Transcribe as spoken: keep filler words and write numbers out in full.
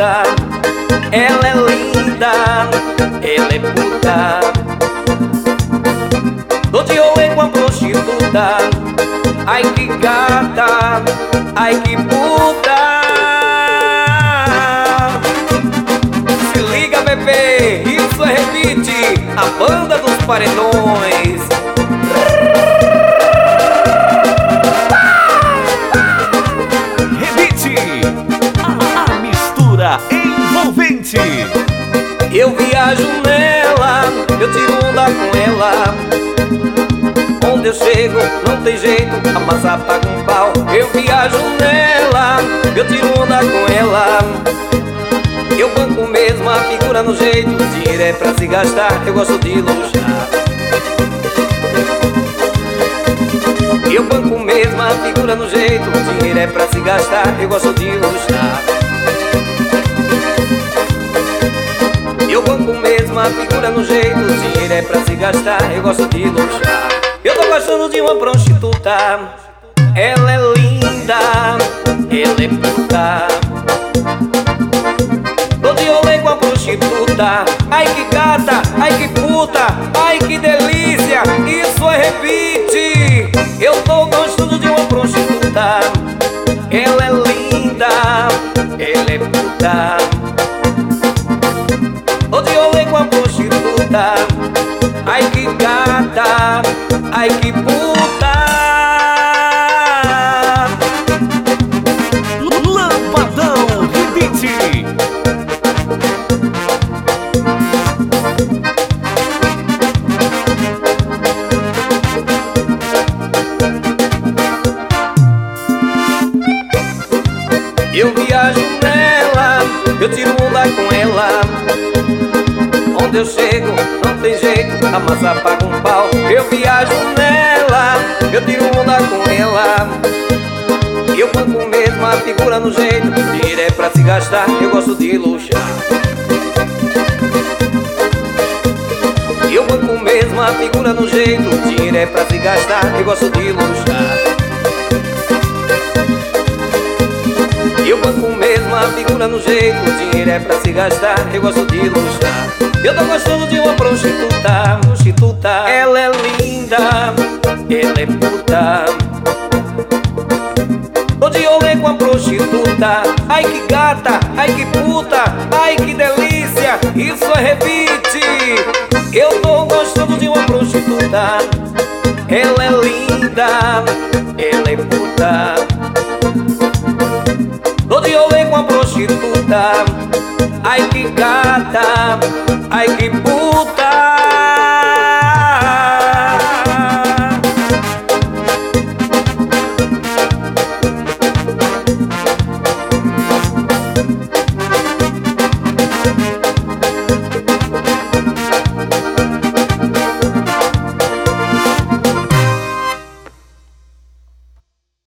prostituta. Ela é linda, ela é puta. Tô de olê com a prostituta. Ai que gata, ai que puta. Se liga, bebê, isso é Rebite, a banda dos paredões. Rebite, a, a mistura envolvente. Eu viajo nela, eu tiro onda com ela. Onde eu chego, não tem jeito, a massa paga um pau. Eu viajo nela, eu tiro onda com ela. Eu banco mesmo a figura no jeito, dinheiro é pra se gastar, eu gosto de luxar. Eu banco mesmo a figura no jeito, dinheiro é pra se gastar, eu gosto de luxar. Eu banco mesmo a figura no jeito, dinheiro é pra se gastar, eu gosto de luxar. Eu tô gostando de uma prostituta. Ela é linda, ela é puta. Tô de olê com a prostituta. Ai que gata, ai que puta, ai que delícia, isso é Rebite. Eu tô gostando de uma prostituta. Ela é linda, ela é puta. Tô de olê com a prostituta. Ai que gata, ai que puta. Lambadão Rebite. Eu viajo nela, eu tiro onda com ela. Onde eu chego, não tem jeito, a massa paga um pau. Eu viajo nela, eu tiro onda com ela. Eu banco mesmo a figura no jeito, dinheiro é pra se gastar, eu gosto de luxar. Eu banco mesmo a figura no jeito, dinheiro é pra se gastar, eu gosto de luxar. Eu banco mesmo a figura no jeito, dinheiro é pra se gastar, eu gosto de luxar. Eu tô gostando de uma prostituta, prostituta. Ela é linda, ela é puta. Tô de olê com a prostituta. Ai que gata, ai que puta, ai que delícia, isso é Rebite. Eu tô gostando de uma prostituta. Ela é linda, ela é puta. Tô de olê com a prostituta. Ai que gata,